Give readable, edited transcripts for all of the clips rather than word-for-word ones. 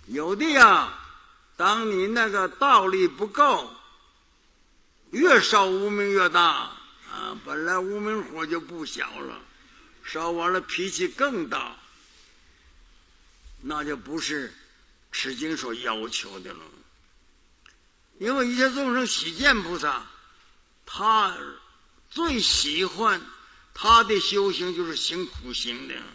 有的呀，当你那个道力不够，越烧无名越大啊！本来无名火就不小了，烧完了脾气更大，那就不是持经所要求的了。因为一切众生喜见菩萨，他最喜欢他的修行就是行苦行的，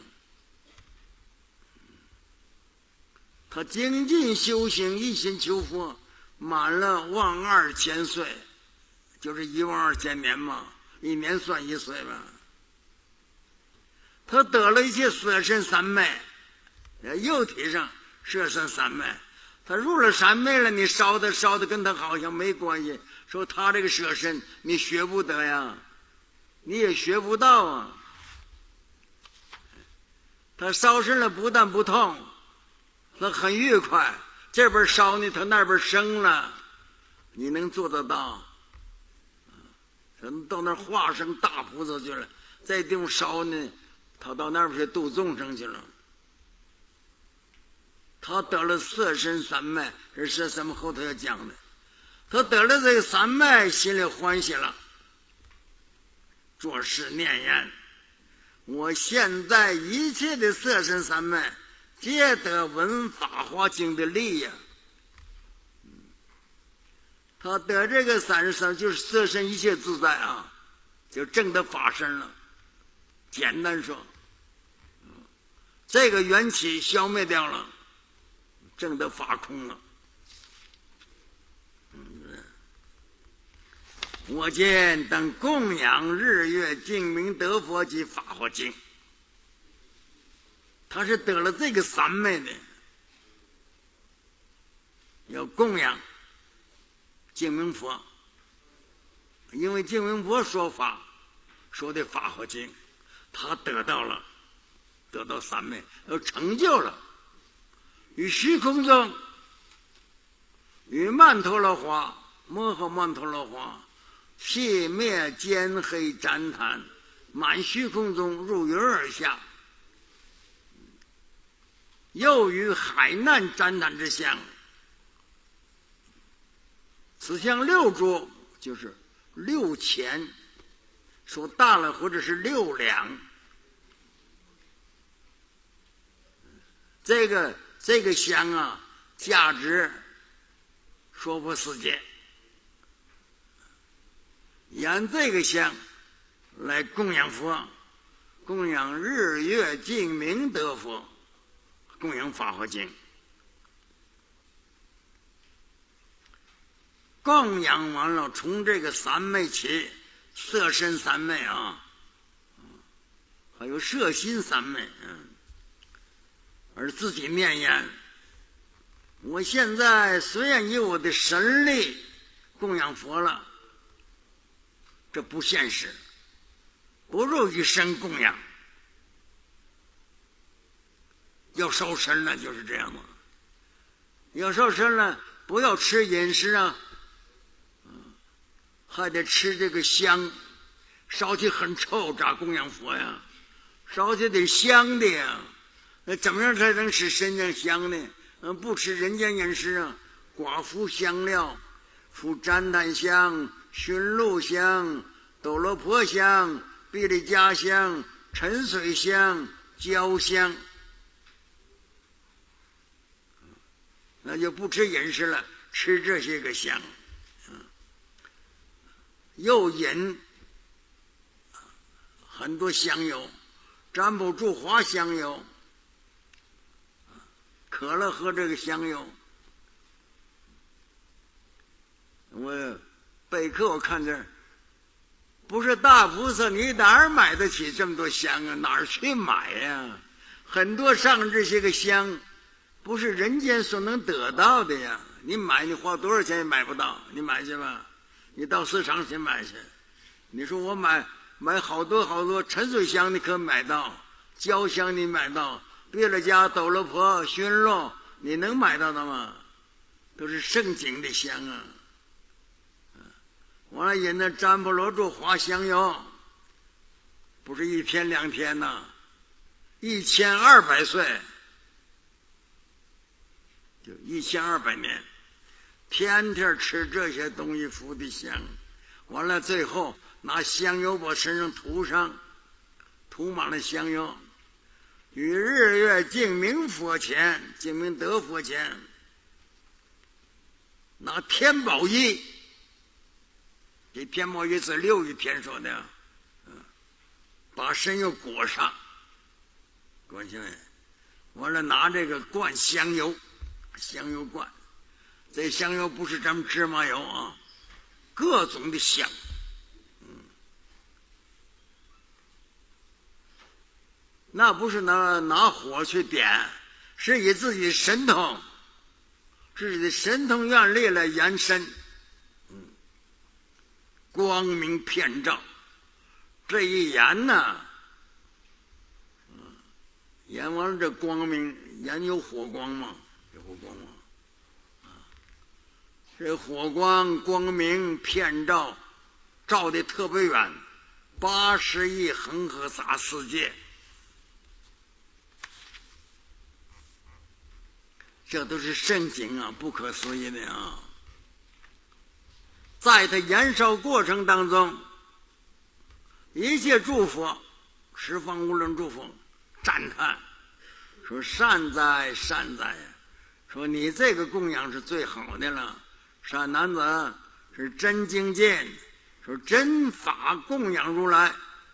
他精进修行，一心求佛，满了12000岁，就是12000年嘛，一年算1岁吧。他得了一切色身三昧，肉体上色身三昧，他入了三昧了，你烧的跟他好像没关系。说他这个色身你学不得呀，你也学不到啊。他烧身了不但不痛，他很愉快，这边烧呢他那边生了，你能做得到？到那化生大菩萨去了，在地方烧呢，他到那边去度众生去了。他得了色身三昧，这是咱们后头要讲的。他得了这个三昧，心里欢喜了，作是念言：我现在一切的色身三昧，皆得闻法华经的利呀。他得这个33，就是色身一切自在啊，就证得法身了。简单说，这个缘起消灭掉了，证得法空了。我见等供养日月净明德佛及法华经，他是得了这个三昧的，要供养净明佛，因为净明佛说法说的法华经，他得到了，得到三昧，要成就了。于虚空中，与曼陀罗花、摩诃曼陀罗花灭灭间黑旃檀，满虚空中入云而下，又于海难旃檀之相，此相6株，就是6钱，说大了或者是6两。这个香啊，价值说不世界。沿这个香来供养佛，供养日月净明德佛，供养法华经。供养完了，从这个三昧起，色身三昧啊，还有色心三昧，而自己念言：我现在虽然以我的神力供养佛了，这不现实，不如一生供养。要烧身了就是这样嘛，要烧身了，不要吃饮食啊，还得吃这个香，烧起很臭，咋供养佛呀？烧起得香的呀，那怎么样才能使身上香呢？不吃人间饮食啊，寡妇香料，敷旃檀香、熏鹿香、斗罗婆香、毗梨迦香、沉水香、焦香，那就不吃饮食了，吃这些个香。又饮很多香油，占卜住花香油，渴了喝这个香油。我备课我看这不是大菩萨，你哪儿买得起这么多香啊？哪儿去买呀？很多上这些个香不是人间所能得到的呀，你买你花多少钱也买不到，你买去吧，你到市场去买去。你说我买好多沉水香，你可买到，焦香你买到，毗梨迦、斗罗婆、熏鹿，你能买到的吗？都是圣景的香啊。完了引那占卜罗柱花香油，不是1天2天呐，1200岁。 就1200年，天天吃这些东西敷的香，完了最后拿香油把身上涂上，涂满了香油，与日月净明佛前，净明德佛前，拿天宝衣，这天宝衣是6月天说的，把身又裹上，关起来，完了拿这个灌香油，香油灌，这香油不是咱们芝麻油啊，各种的香，那不是拿火去点，是以自己神通，自己的神通愿力来延伸，光明遍照。这一演呢，演完了这光明，演有火光嘛，有火光嘛，这火光光明遍照，照得特别远，80亿恒河沙世界，这都是圣经啊，不可思议的啊！在它燃烧过程当中，一切诸佛，十方无论诸佛赞叹，说善哉善哉呀！说你这个供养是最好的了，善男子是真精进，说真法供养如来，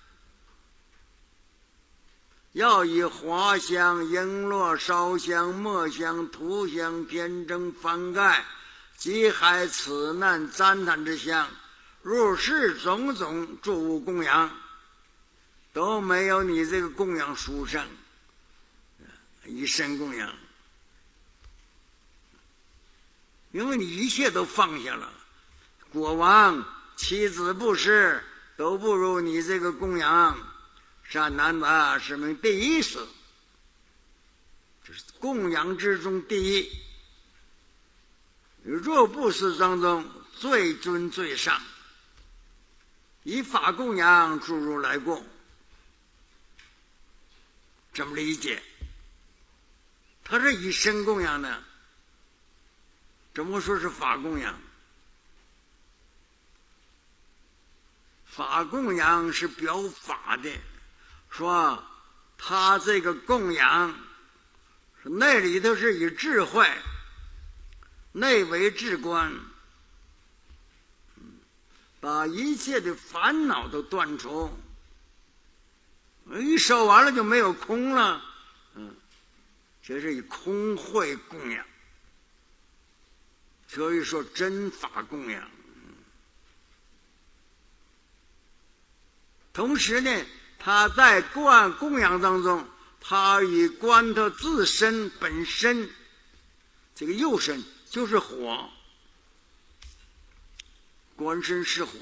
要以华香、璎珞、烧香、墨香、涂香、天正、翻盖及海此难赞叹之香，如是种种诸物供养，都没有你这个供养殊胜，一生供养，因为你一切都放下了，国王、妻子、布施都不如你这个供养。善男子是名第一事，这是供养之中第一，若布施当中最尊最上，以法供养诸如来供，这么理解？他是以身供养的，怎么说是法供养？法供养是表法的。说他这个供养，那里头是以智慧，内为至观，把一切的烦恼都断除，一烧完了就没有空了，这是以空慧供养，所以说真法供养。同时呢，他在供养当中，他以观他自身本身，这个右身就是火，观身是火，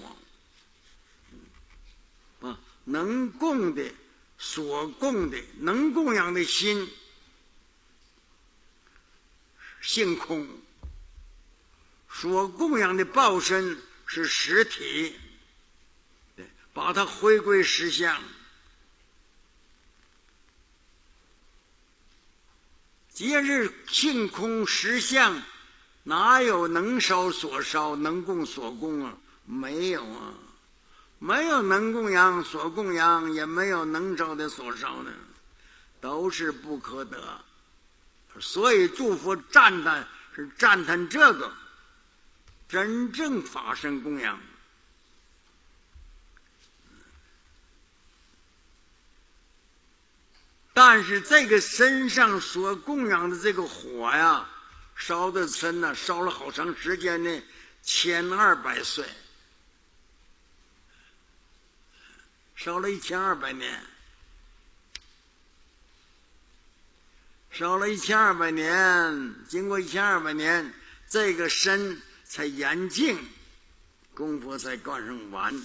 能供的、所供的、能供养的心，性空；所供养的报身是实体，把它回归实相。既然是性空实相，哪有能烧所烧、能供所供啊？没有啊，没有能供养所供养，也没有能烧的所烧的，都是不可得。所以诸佛赞叹是赞叹这个真正法身供养。但是这个身上所供养的这个火呀，烧的深呢，烧了好长时间呢，1200岁，烧了1200年，烧了1200年，经过1200年，这个身才严净，功夫才干上完。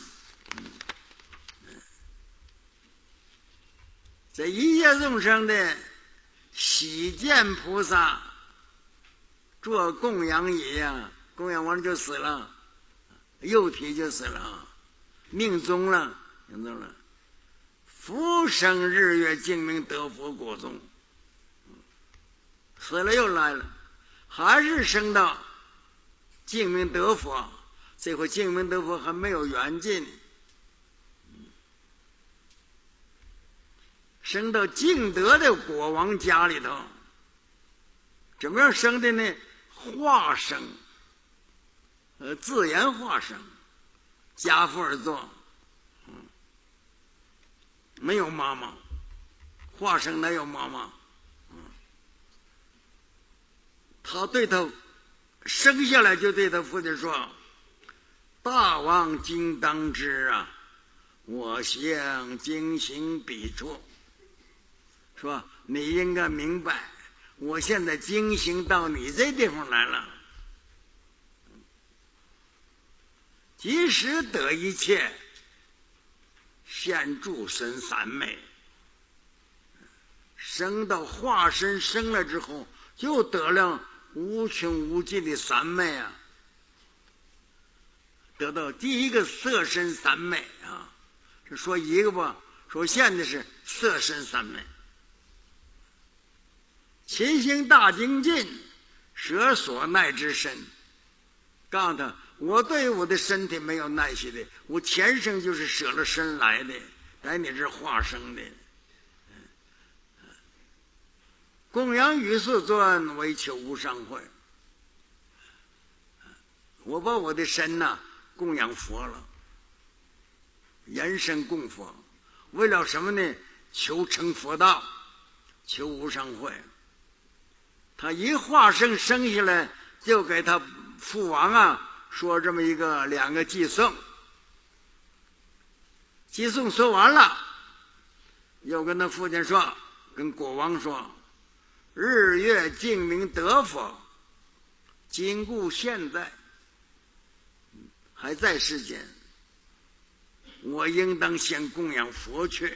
这一切众生的喜见菩萨做供养仪呀，供养完了就死了，肉体就死了，命终了，命终了，福生日月净明得佛果中，死了又来了， 还是升到净明德佛。这回净明德佛还没有圆寂呢，升到净德的国王家里头。怎么样升的呢？化生，自然化生，家父而坐，没有妈妈，化生哪有妈妈？他对他生下来就对他父亲说：“大王今当知啊，我想经行彼处。”说你应该明白，我现在经行到你这地方来了。即使得一切，现诸身三昧。升到化身生了之后，就得了无穷无尽的三昧啊！得到第一个色身三昧啊，是说一个吧，说现在是色身三昧。勤行大精进，舍所耐之身。告诉他，我对我的身体没有耐心的，我前生就是舍了身来的，在你这化生的。供养于世尊，为求无上慧。我把我的身呐供养佛了，人身供佛，为了什么呢？求成佛道，求无上慧。他一化生生下来，就给他父王啊说这么两个寄送。寄送说完了，又跟他父亲说，跟国王说：“日月净明德佛，今故现在还在世间，我应当先供养佛去。”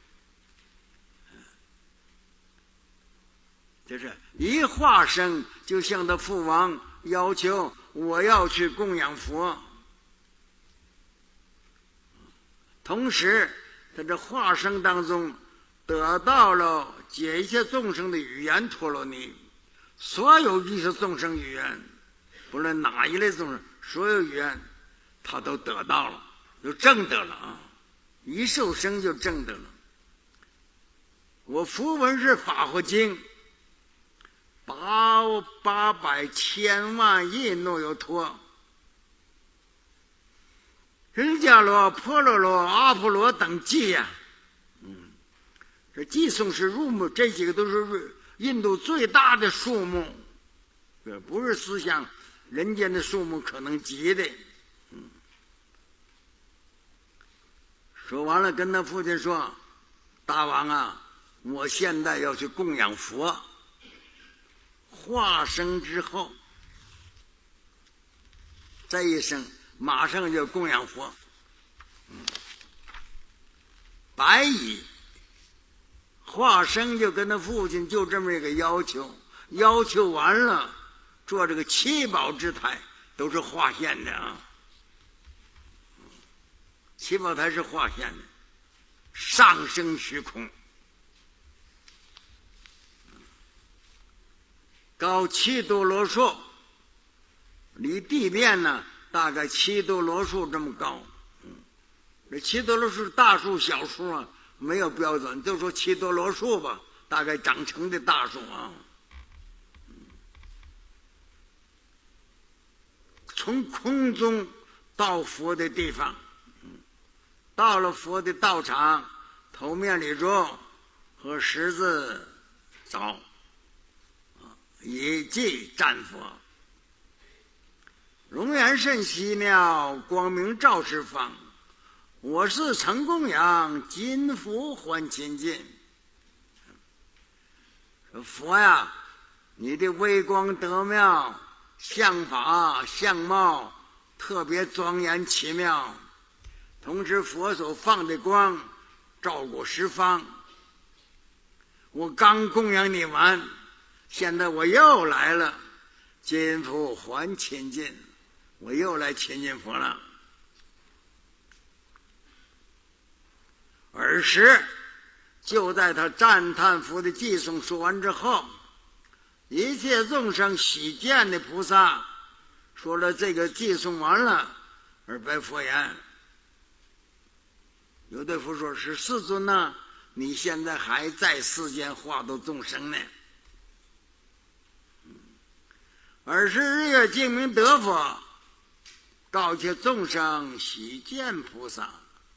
就是一化生就向他父王要求，我要去供养佛。同时在这化生当中得到了解一切众生的语言陀罗尼，所有一切众生语言，不论哪一类众生，所有语言他都得到了，就证得了啊！一受生就证得了。我符文是法华经800千万亿诺尤托，释迦罗、婆罗罗、阿婆罗等记呀，这寄送是入目，这几个都是印度最大的数目，不是思想人间的数目可能及的。说完了，跟他父亲说：“大王啊，我现在要去供养佛。化生之后，这一生马上就供养佛。白蚁化生就跟他父亲就这么一个要求，要求完了，做这个七宝之台都是化现的啊。七宝台是化现的，上升虚空，高7多罗树，离地面呢大概7多罗树这么高。这7多罗树大树小树啊没有标准，就说7多罗树吧，大概长成的大树啊。从空中到佛的地方，到了佛的道场，头面里坐和十字找以即战佛。容颜甚奇妙，光明照十方。我是成供养，今福还亲近。佛呀，你的微光德妙，相法相貌特别庄严奇妙，同时佛所放的光照过十方。我刚供养你完，现在我又来了，今福还亲近，我又来亲近佛了。尔时就在他赞叹佛的偈颂说完之后， 一切众生喜见的菩萨，说了这个偈诵完了，而白佛言：有对佛说，是世尊呐，你现在还在世间化度众生呢。尔时日月净明德佛告诫众生喜见菩萨，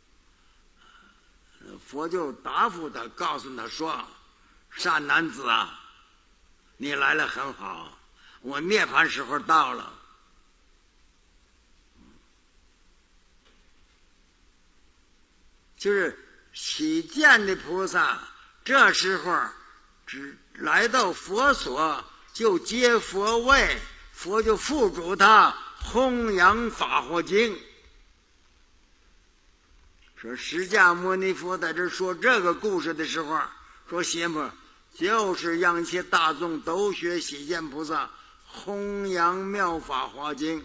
佛就答复他，告诉他说：善男子啊，你来了很好，我涅槃时候到了。就是喜见的菩萨，这时候只来到佛所，就接佛位，佛就付嘱他弘扬法华经。说释迦牟尼佛在这说这个故事的时候，说邪魔就是让一切大众都学喜见菩萨弘扬妙法华经。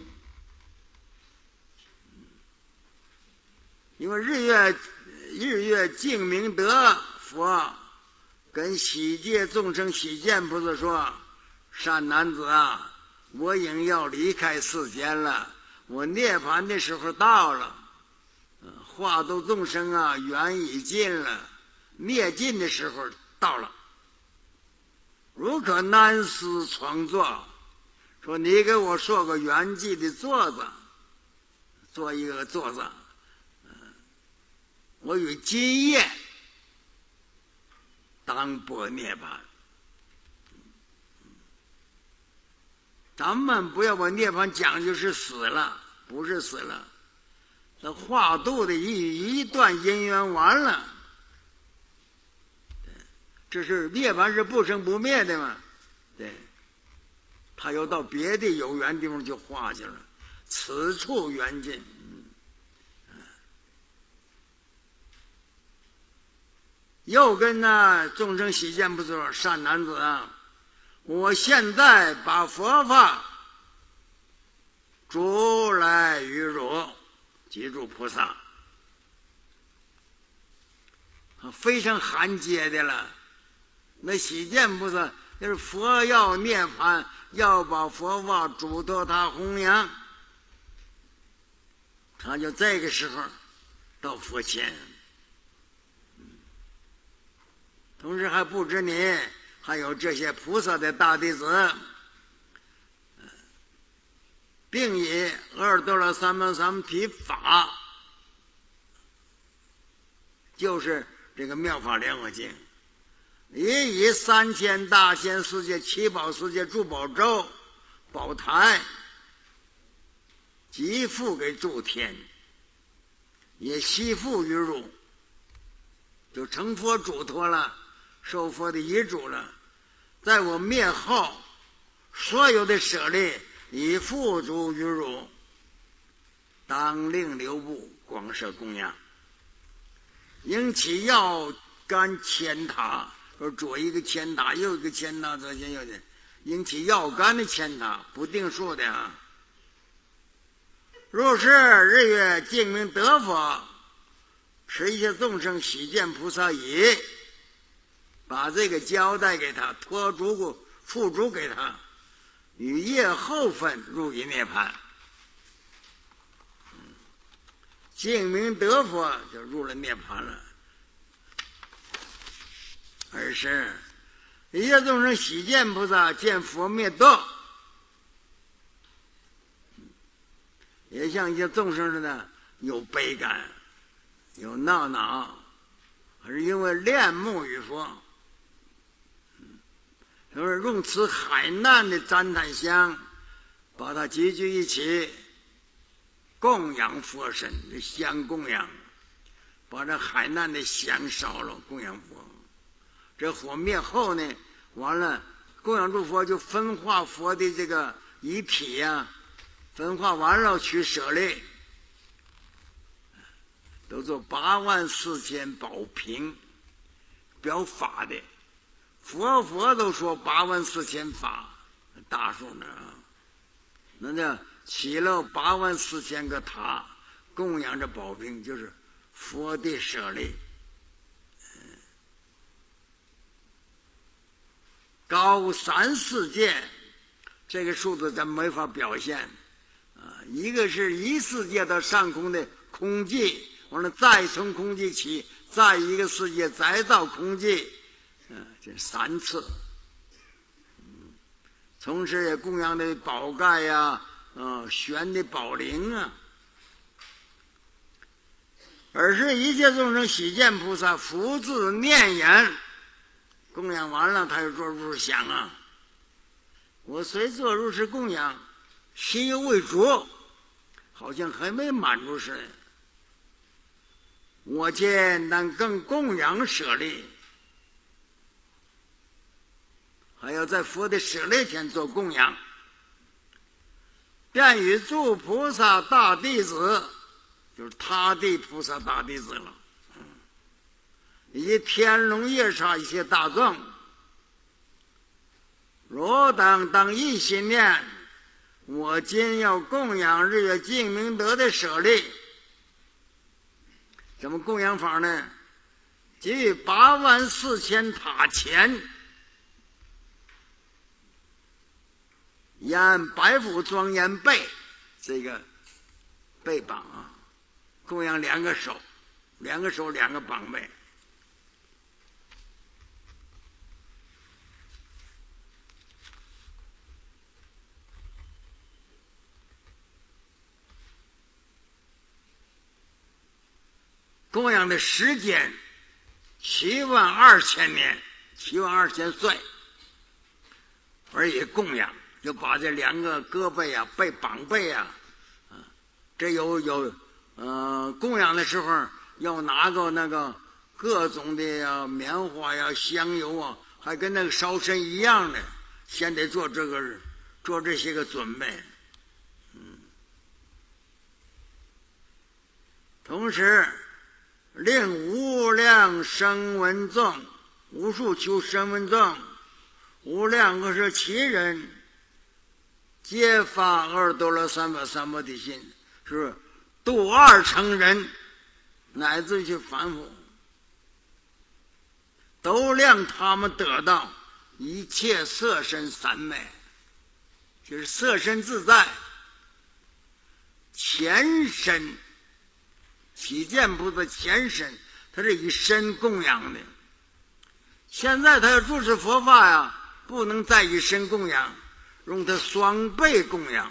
因为日月净明德佛跟喜界众生喜见菩萨说：善男子啊，我应要离开世间了，我涅槃的时候到了，化度众生啊，缘已尽了，灭尽的时候到了，如可难思创作。说你给我说个圆寂的座子，做一个座子，我与今夜当波涅槃。咱们不要把涅槃讲究是死了，不是死了，这化度的一段因缘完了，这是涅槃是不生不灭的嘛？对，他又到别的有缘地方就化去了，此处缘尽。又跟那众生喜见菩萨说：善男子啊，我现在把佛法逐来于汝，记住菩萨，非常罕接的了。那喜见菩萨就是佛要涅槃，要把佛法嘱托他弘扬，他就这个时候到佛前。同时还不止你，还有这些菩萨的大弟子，并以阿多罗三藐三菩法，就是这个妙法莲华经，也以3000大千世界七宝世界诸宝咒宝台即付给诸天，也悉付于汝，就成佛嘱托了，受佛的遗嘱了，在我灭后，所有的舍利已付诸于汝，当令留步，广设供养。应起要干千塔，说左一个千塔，右一个千塔，左前右前，应起要干的千塔，不定数的啊。若是日月净明德佛，使一切众生喜见菩萨已，把这个交代给他，托嘱付嘱给他，于夜后分入于涅槃。净明德佛就入了涅槃了。尔时一切众生喜见菩萨见佛灭度，也像一些众生似的有悲感，有恼恼，是因为恋慕于佛，就是用此海难的赞叹香，把它集聚一起，供养佛身，香供养，把这海难的香烧了，供养佛。这火灭后呢，完了供养诸佛，就分化佛的这个遗体呀，分化完了取舍利，都做84000宝瓶，表法的。佛都说84000法，大数呢啊，那叫起了84000个塔，供养着宝瓶，就是佛的舍利。 高3、4界，这个数字咱没法表现一个是1世界到上空的空寂，完了再从空寂起，再一个世界再到空寂这3次。同时也供养的宝盖呀悬的宝铃而是一切众生喜见菩萨福自念言，供养完了他就做如是想我虽做如是供养，心又未着，好像还没满足似的。我见但更供养舍利，还要在佛的舍利前做供养，便与诸菩萨大弟子，就是他地菩萨大弟子了，以及天龙夜叉一些大众，若当一心念，我今要供养日月净明德的舍利。怎么供养法呢？即于84000塔前，沿白虎庄严背，这个背绑供养2个手，2个手2个绑背。供养的时间72000年，72000岁，而也供养，就把这2个胳膊背绑背这有供养的时候要拿个那个各种的棉花香油还跟那个烧身一样的，先得做这些个准备。同时令无量声闻众，无数求声闻众，无量个是其人，皆发阿耨多罗三藐三菩提心，是度2乘人，乃至于凡夫，都让他们得到一切色身三昧，就是色身自在，前身。喜见菩萨前身，他是以身供养的。现在他要住持佛法不能再以身供养，用他双倍供养。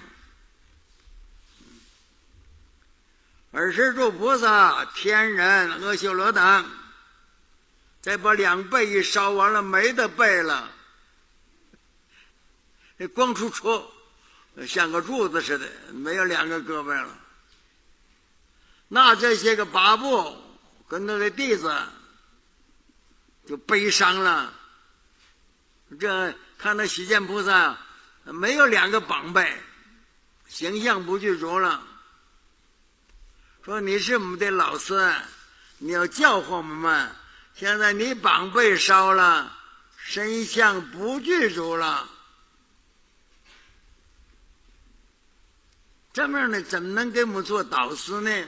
而是诸菩萨、天人、阿修罗等，再把2倍一烧完了，没得背了，光出戳，像个柱子似的，没有2个胳膊了。那这些个八部跟那个弟子就悲伤了。这看到喜见菩萨没有2个绑背，形象不具足了，说你是我们的老师，你要教化我们，现在你绑背烧了，身相不具足了，这么样的怎么能给我们做导师呢？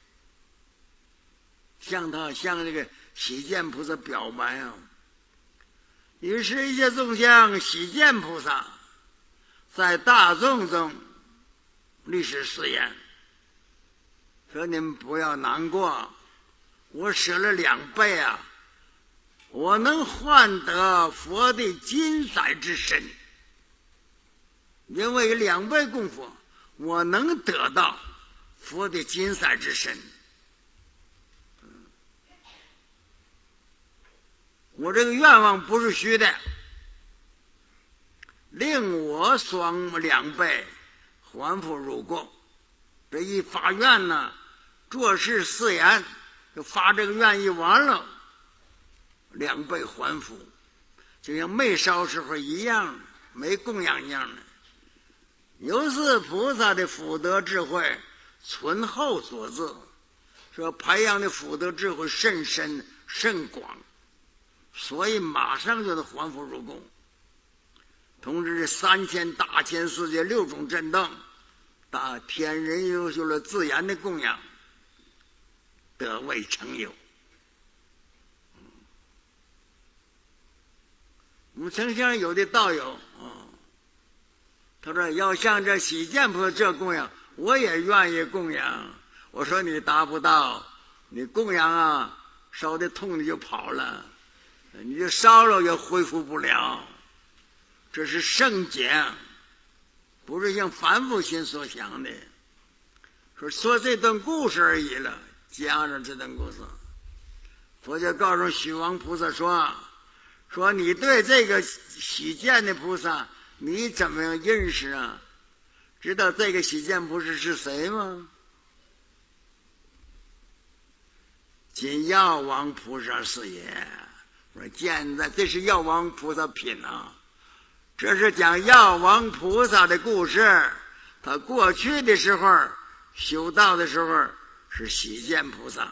向这个喜见菩萨表白于是一切众相喜见菩萨在大众中立时誓言，说你们不要难过，我舍了2倍我能换得佛的金色之身，因为2倍供佛，我能得到佛的金色之身。我这个愿望不是虚的，令我双2倍还复如故。这一发愿做事誓言，就发这个愿一完了，2倍还复，就像没烧时候一样，没供养一样的。由是菩萨的福德智慧存后所致，说培养的福德智慧甚深甚广，所以马上就能还复如故。同时3000大千世界6种震动，大天人优秀了自然的供养，得未成有。 我们曾经有的道友他说要像这喜见菩萨这供养，我也愿意供养。我说你达不到，你供养烧的痛你就跑了，你就烧了也恢复不了。这是圣讲，不是像凡夫心所想的。说这段故事而已了，讲着这段故事。佛就告诉虚王菩萨说你对这个喜见的菩萨你怎么样认识啊？知道这个喜见菩萨是谁吗？今药王菩萨是也。我说现在这是药王菩萨品这是讲药王菩萨的故事。他过去的时候修道的时候是喜见菩萨。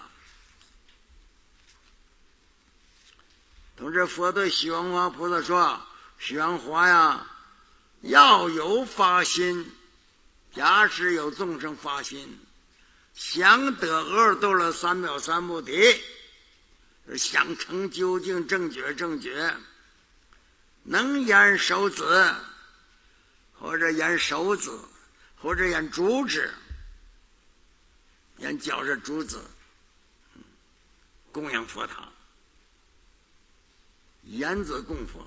同时佛对虚王华菩萨说，虚王华呀，要有发心，假使有众生发心，想得阿耨多罗三藐三菩提，想成究竟正觉，能言手指，或者言手指，或者言竹指，言脚是竹子，供养佛塔，言子供佛。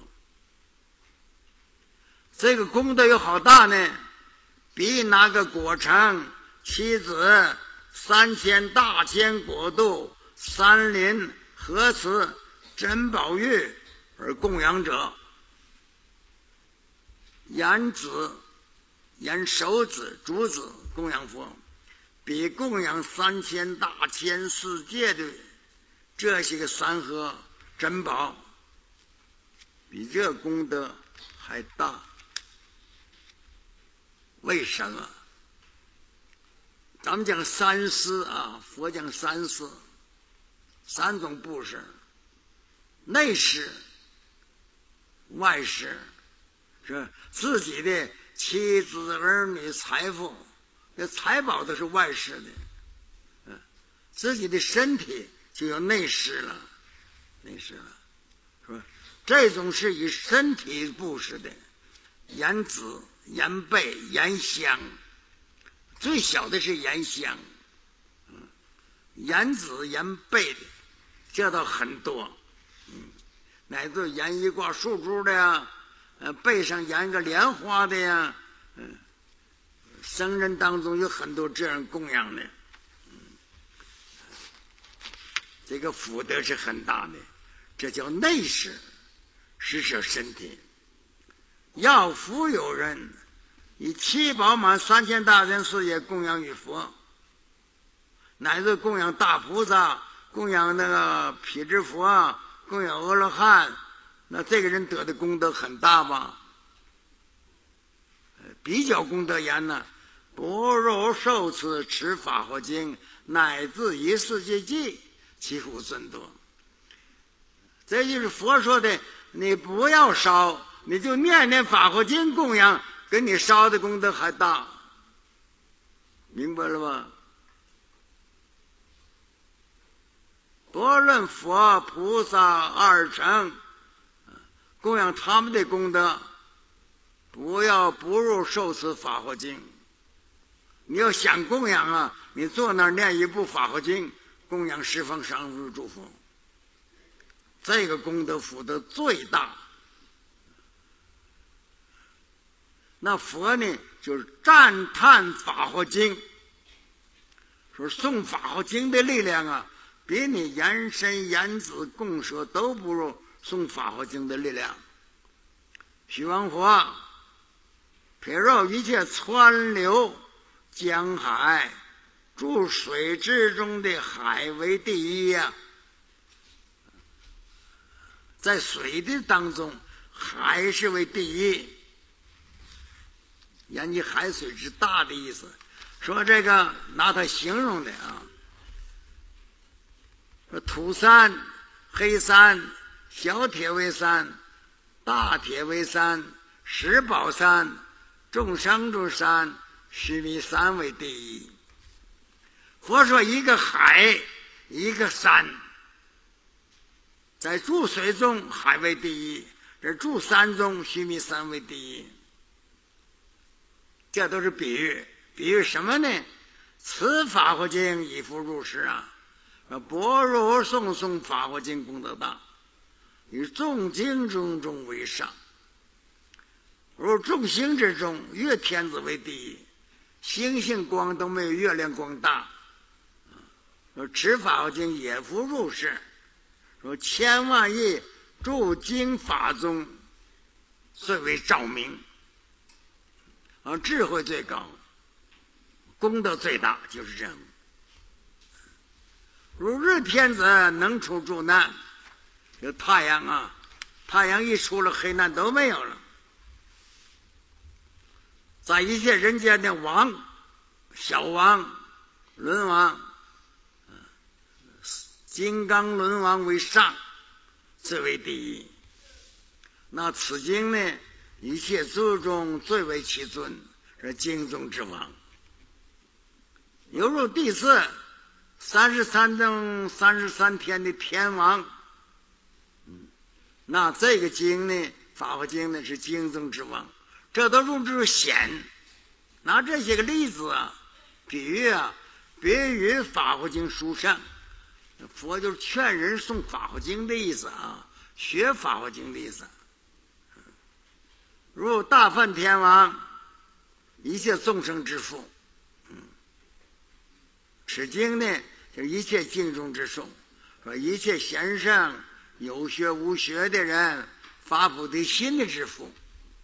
这个功德有好大呢，比那个果城妻子3000大千国度山林河池珍宝玉而供养者，言子言手指竹子供养佛，比供养3000大千世界的这些个山河珍宝，比这功德还大。为什么？咱们讲三施佛讲三施，3种布施：内施、外施，是自己的妻子儿女财富，这财宝都是外施的，自己的身体就有内施了，是吧？这种是以身体布施的，言子、言背、言香，最小的是言香，言子、言背的，这倒很多，乃至言一挂树珠的呀，背上言个莲花的呀，僧人当中有很多这样供养的，这个福德是很大的，这叫内施，施舍身体。要福有人以七宝满3000大千世界供养于佛，乃至供养大菩萨，供养那个毗支佛，供养阿罗汉，那这个人得的功德很大吧？比较功德言呢，不如受持法华经，乃至一世界记，其福甚多。这就是佛说的，你不要烧，你就念念法华经供养，跟你烧的功德还大，明白了吧？不论佛菩萨二乘，供养他们的功德，不入受持法华经。你要想供养你坐那儿念一部法华经，供养十方三世诸佛，这个功德福德最大。那佛呢，就是赞叹法华经，说诵法华经的力量比你言身言子供舍都不如诵法华经的力量。虚王佛譬若一切川流江海，注水之中的海为第一在水的当中，海是为第一，言及海水之大的意思。说这个拿它形容的说土山、黑山、小铁为山，大铁为山，石宝山、众生之山、须弥山为第一。佛说一个海，一个山，在注水中海为第一， 这著三宗，须弥三为第一。这都是比喻，比喻什么呢？此法华经以复入世啊，般若诵法华经功德大，以众经中为上。如众星之中，月天子为第一，星星光都没有月亮光大。说持法华经也复入世，说千万亿诸经法中最为照明，智慧最高，功德最大，就是这样。如日天子能除诸难，有太阳啊，太阳一出了，黑难都没有了。在一切人间的王、小王、轮王，金刚轮王为上，最为第一。那此经呢，一切诸中最为其尊，是经中之王。犹如第四33正33天的天王，那这个经呢，法华经呢是经中之王，这都用之显。拿这些个例子啊，比喻啊，别于法华经书上。佛就是劝人诵法华经的意思啊，学法华经的意思。如大梵天王，一切众生之父。此经呢，就是一切经中之颂，说一切贤圣有学无学的人发菩提心的之父，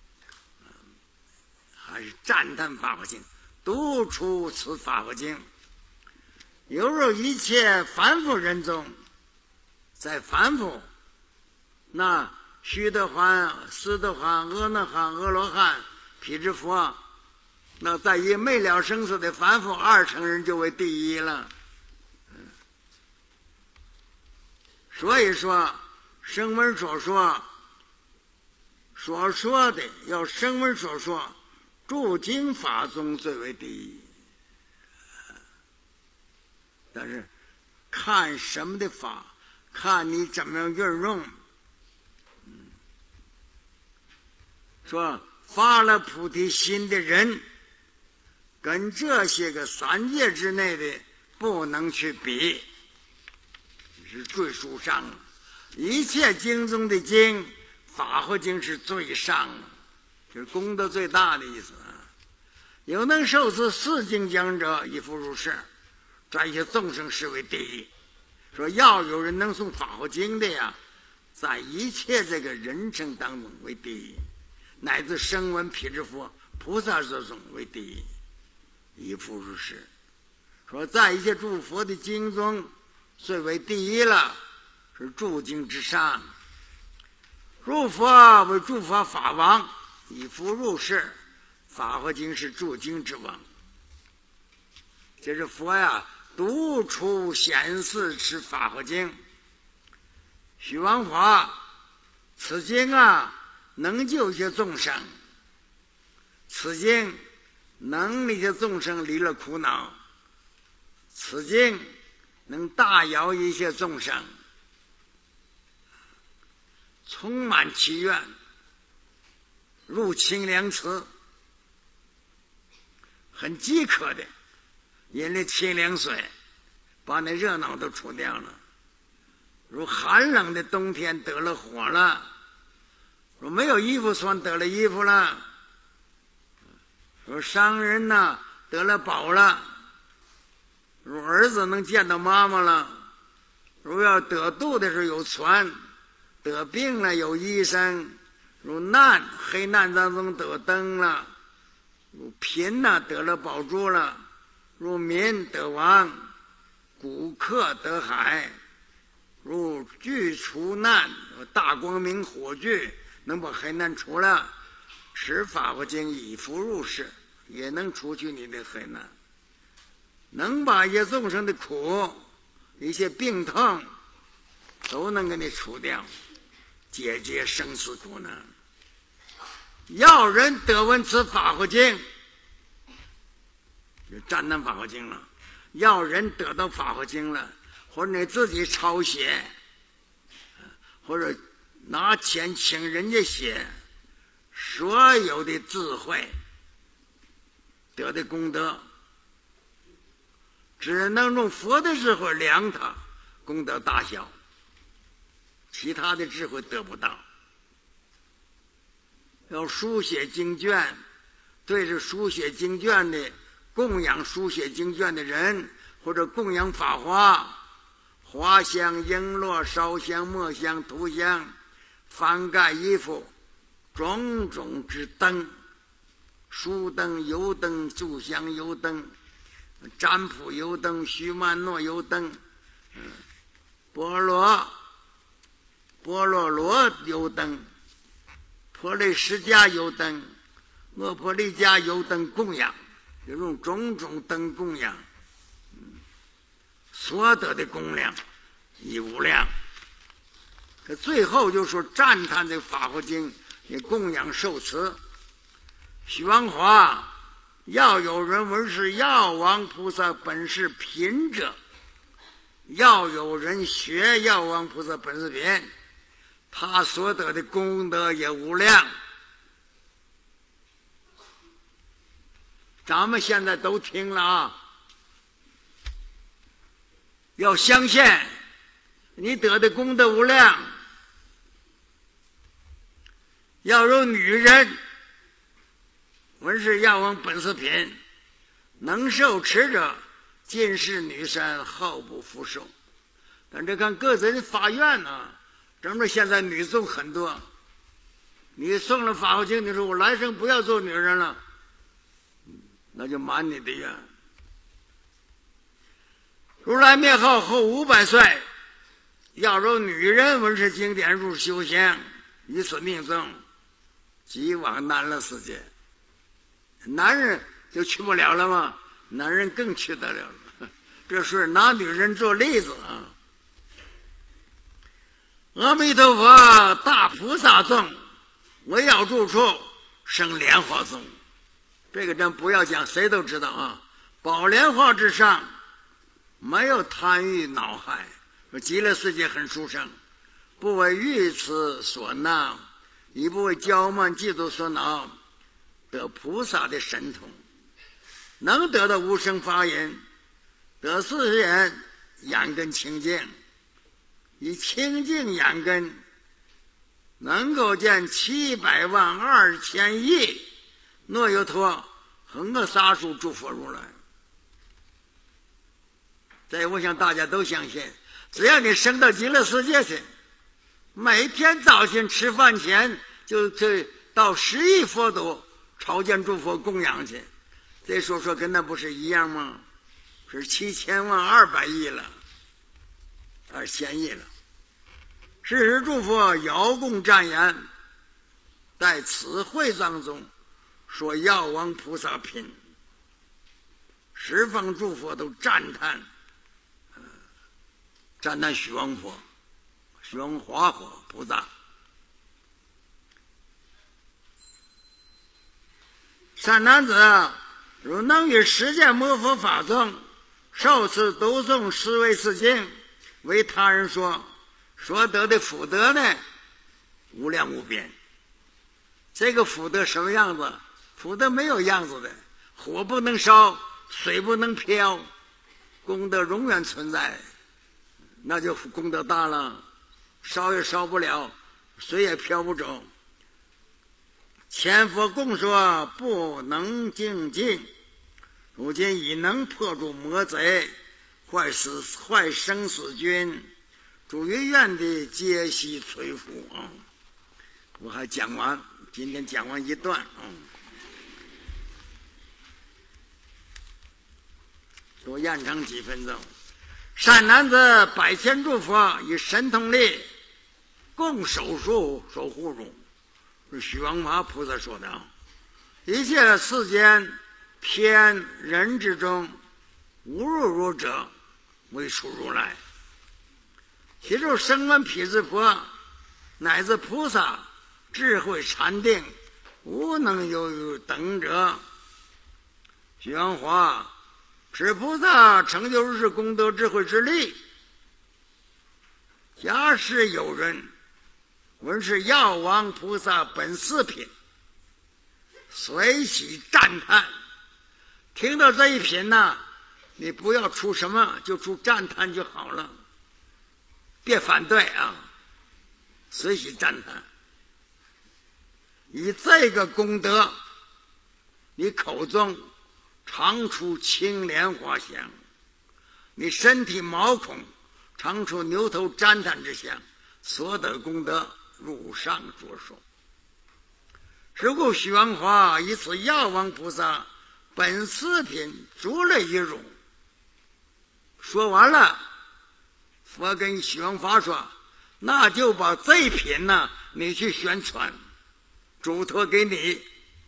还是赞叹法华经，读出此法华经。犹如一切凡夫人中，在凡夫，那须得洹、斯得洹、阿那含、阿罗汉、辟支佛，那在于未了生死的凡夫2乘人就为第一了。所以说声闻所说的要声闻所说，诸经法中最为第一。但是看什么的法，看你怎么样运用。说发了菩提心的人，跟这些个3界之内的不能去比，是最殊上了。一切经中的经，法华经是最上了，就是功德最大的意思啊。有能受持4经讲者，以复入世，这些众生视为第一。说要有人能诵法华经的呀，在一切这个人生当中为第一，乃至声闻辟支佛菩萨所诵为第一，以复入世。说在一切诸佛的经中最为第一了，是诸经之上。入佛为诸佛法王，以复入世，法华经是诸经之王。这是佛呀独出显示持法华经。虚王法，此经啊能救一些众生，此经能令一些众生离了苦恼，此经能大摇一些众生，充满其愿，入清凉池，很饥渴的饮了清凉水，把那热闹都除掉了。如寒冷的冬天得了火了，如没有衣服穿得了衣服了，如商人呐得了饱了，如儿子能见到妈妈了，如要得度的时候有船，得病了有医生，如难黑难当中得灯了，如贫呐得了宝珠了，如民得王，古客得海，如具除难，大光明火炬能把黑难除了。持法华经以复入世，也能除去你的黑难，能把一些众生的苦，一些病痛都能给你除掉，解决生死苦难。要人得闻此法华经，就赞叹法华经了。要人得到法华经了，或者你自己抄写，或者拿钱请人家写，所有的智慧得的功德，只能用佛的智慧量它功德大小，其他的智慧得不到。要书写经卷，对着书写经卷的供养书写经卷的人，或者供养法花，花香、璎珞、烧香、墨香、涂香、翻盖衣服，种种之灯，书灯、油灯、炷香油灯、占卜油灯、须曼诺油灯、波罗罗油灯、婆雷什迦油灯、阿婆利迦油灯供养，就用种种灯供养，所得的功量亦无量。可最后就说赞叹这法华经也供养受持。虚王华，要有人闻是药王菩萨本是品者，要有人学药王菩萨本是品，他所得的功德也无量。咱们现在都听了啊，要相信你得的功德无量。要有女人闻是药王本是品，能受持者，尽是女身，后不复受。但这看各自的法愿呢，正是现在女众很多，你送了法华经，你说我来生不要做女人了，那就满你的愿。如来灭后后500岁，要有女人闻是经典入修行，以此命中，即往南乐世界。男人就去不了了吗？男人更去得了了。这是拿女人做例子啊。阿弥陀佛大菩萨众，唯要住处生莲花宗。这个真不要讲，谁都知道啊。宝莲花之上没有贪欲恼害，极乐世界很殊胜，不为欲痴所恼，亦不为骄慢嫉妒所恼，得菩萨的神通，能得到无生法忍，得世人眼根清净，以清净眼根能够见700万2千亿诺尤陀恒河沙数诸佛如来。这我想大家都相信，只要你升到极乐世界去，每天早晨吃饭前就到10亿佛土朝见诸佛供养去，这说跟那不是一样吗？是7000万200亿了，2000亿了。是时诸佛遥供赞言，在此会当中说药王菩萨品，十方诸佛都赞叹虚王佛、虚王华佛菩萨。善男子，如能于实践摩佛法中受持读诵思维此经，为他人说，所得的福德呢，无量无边。这个福德什么样子？福德没有样子的，火不能烧，水不能漂，功德永远存在，那就功德大了，烧也烧不了，水也漂不走。前佛共说不能精进，如今已能破除魔贼，坏生死军，诸于愿的皆悉摧伏啊！我还讲完，今天讲完一段啊，多延长几分钟。善男子，百千诸佛以神通力共守护住，是虚王华菩萨说的啊。一切世间偏人之中，无入如者，为出如来。其中声闻辟支佛乃至菩萨智慧禅定，无能有等者。虚王华使菩萨成就如是功德智慧之力。假使有人闻是药王菩萨本四品，随喜赞叹。听到这一品呢，你不要出什么，就出赞叹就好了，别反对啊，随喜赞叹。以这个功德，你口中常出青莲花香，你身体毛孔常出牛头旃檀之香，所得功德如上所说。是故许王华以此药王菩萨本四品逐了一入。说完了，佛跟许王华说，那就把这一品呢，你去宣传，嘱托给你，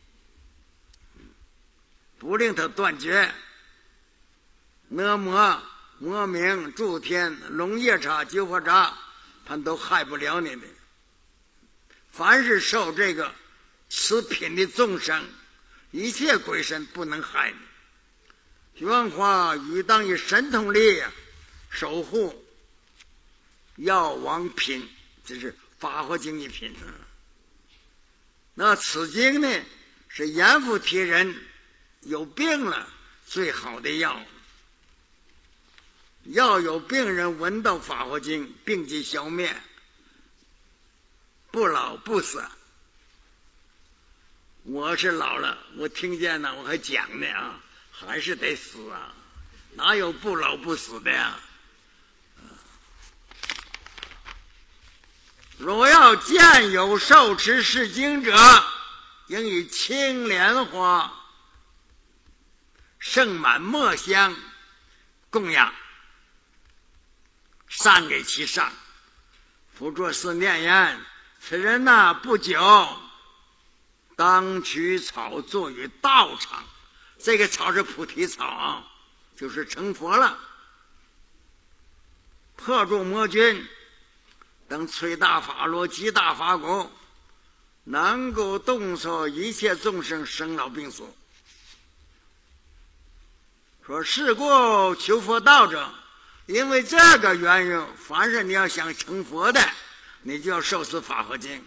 不令他断绝。那么魔名诸天龙夜叉九佛刹，他都害不了你的。凡是受这个此品的众生，一切鬼神不能害你。许王华欲当以神通力守护药王品，这是法华经一品。那此经呢，是阎浮提人有病了最好的药。要有病人闻到法华经，病即消灭，不老不死。我是老了，我听见呢，我还讲呢啊，还是得死啊，哪有不老不死的呀？若要见有受持是经者，应以青莲花盛满墨香供养，散给其上。佛作是念言：此人呐，不久当取草作于道场。这个草是菩提草，就是成佛了。破住魔君等摧大法罗击大法鼓，能够动作一切众生生老病死。说是故求佛道者，因为这个原因，凡是你要想成佛的，你就要受持法华经。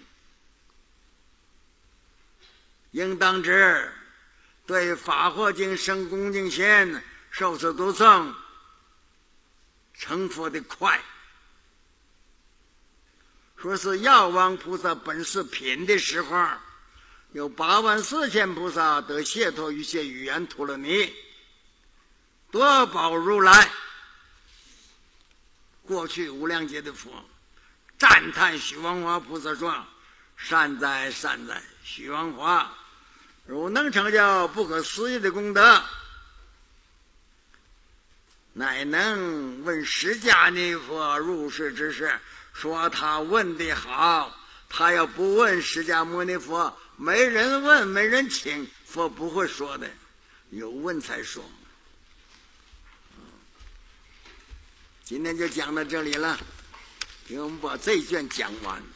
应当知对法华经生恭敬心，受持读诵，成佛的快。说是药王菩萨本是品的时候，有84000菩萨得解脱一切语言陀罗尼，多宝如来，过去无量劫的佛，赞叹许王华菩萨说：善哉善哉，许王华汝能成就不可思议的功德，乃能问释迦尼佛入世之事。说他问的好，他要不问释迦牟尼佛，没人问没人请，佛不会说的，有问才说。今天就讲到这里了，给我们把这一卷讲完。